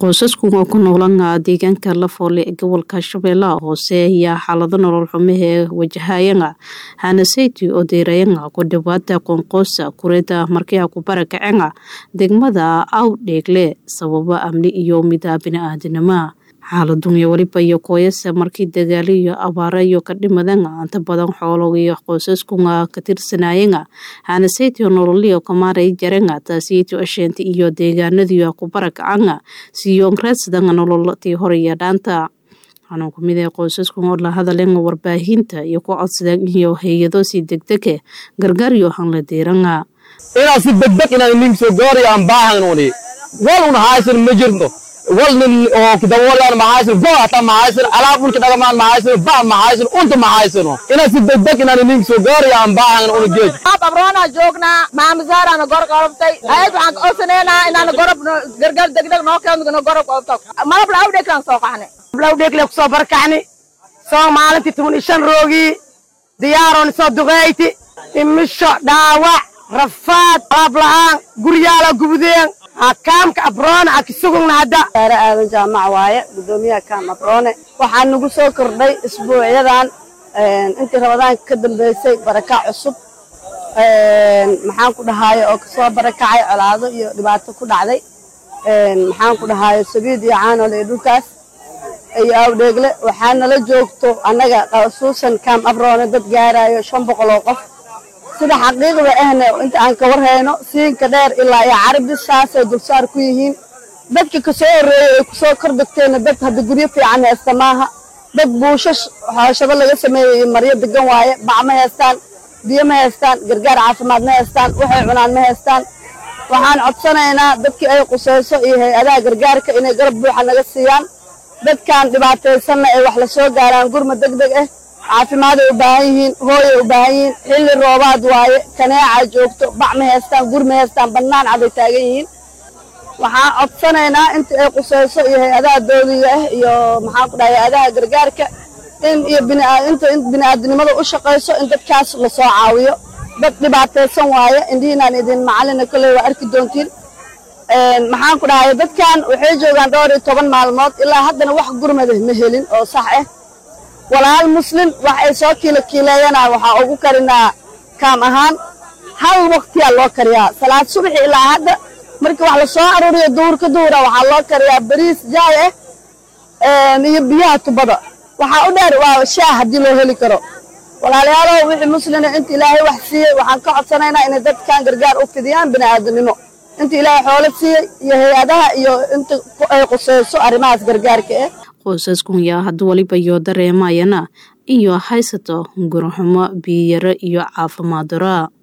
qoysasku waa ku noolaan deegaanka Lafoole ee gobolka Shabeellaha Hoose ayaa xaalado nolol xumo ee wajahayaan hanasayti oo deerayaan ku dhawaada qoonqoosa kureeda markii ku barakaceen degmada Awdheegle sababo amni iyo midab bini'aadanimo xaaladun iyo waliba iyo qoyska markii dagaal iyo abaar iyo ka dhimadeen inta badan xoolo iyo qoysasku ka tirsanayeen hanasayti nololiyo kamaaray jareen taasiyay asheenti iyo deegaanadii ku barakaceen siyoon raadsadan nololtii hore iyo dhaanta waxaan ku mid qoysasku oo la hadleen warbaahinta iyo ku codsadeen iyo hay'ado si degdeg gargaar iyo han la deeranga ina si degdeg inaan nin soo goori aan baahanoni waluna haysan ma jirto walnin oo kidawoolaan ma haysan go'ata ma haysan alaabul kidagamaan ma haysan baa ma haysan unta ma haysan ina si degdeg inaan nin soo goori aan baahanoni geej abrona joogna maamzaarana gor qorobtay ayad waxaan oosaneena inaan gorob gargaar degdeg noo keenno gorob qorobtay malab la awdheeg kan soo qaxne awdheeg la soo barkacni soo maalintii 15 roogi diyaaron soo duqeyti imisho dhaawac rafaad ablaan guryaala gubudeen kaamka abrona akisuguna hada aadan jaamac waaye gudoomiyaha kaam abrone waxaan nagu soo kordhay isbuucyadan intii Ramadaan ka dambeysay baraka cusub maxaan ku dhahaay oo ka soo barakacay colaado iyo dhibaato ku dhacday maxaan ku dhahaay sabiid iyo caano le dhulkaas ay Awdheegle waxaana la joogto anaga qasuusan kaam abrone dad gaarayo 500 oo qof sida xaqiiqda ahna inta aan ka warhayno siinka dheer ilaa iyo Carabi saasay dulsaar ku yihiin dadka ka soo horeeyay ku soo kordhagteen dad hadda guryo fiican heestamaaha dad buushash haashada laga sameeyay mariyo degan waaye bacma heestaan biyo ma heestaan gargaar caafimaad ma heestaan waxay cunaan ma heestaan waxaan codsanaynaa dadkii ay qusayso iyo hay'adaha gargaarka inay garab buuxa naga siiyaan dadkan dhibaataysan ay wax la soo gaaraan gurma degdeg ah caafimaad u baahan yihiin hooyo u baahan yihiin xilli roobaad waaye kaneeca joogto bacma heestaan gurma heestaan bannaan cad ay taagan yihiin waxaan codsanaynaa inta ay qusayso iyo hay'adaha dawliga ah iyo maxaan ku dhahay hay'adaha gargaarka in iyo bini'aadanimada u shaqeyso in dadkaas la soo caawiyo dad dhibaataysan waaye indhiinaan idin macalina kale waa arki doontiin maxaan ku dhahay dadkan waxay joogaan dhowr iyo 10 maalmood ilaa haddana wax gurmada ma helin oo sax ah walaal muslim wax ay soo kiileeyana waxa ugu karinaa kaam ahaan hal waqti loo kariyaa salaad subax ilaa hadda markii wax la soo arooriyo duurka duura waxa loo kariyaa bariis jaay iyo biyaha tubada waxa u dheer waa shaah hadii loo heli karo walaalayaal wixii muslim inta ilaahay wax siiyay waxaan ka codsanaynaa in dadkan gargaar u fidiyaan bini'aadanimo inta ilaahay xoolo siiyay iyo hay'adaha iyo inta ay qusayso arrimahaas gargaarka qoysasku yaa had waliba iyo dareemayana iyo haysato gurxumo biyo yar iyo caafimaad darro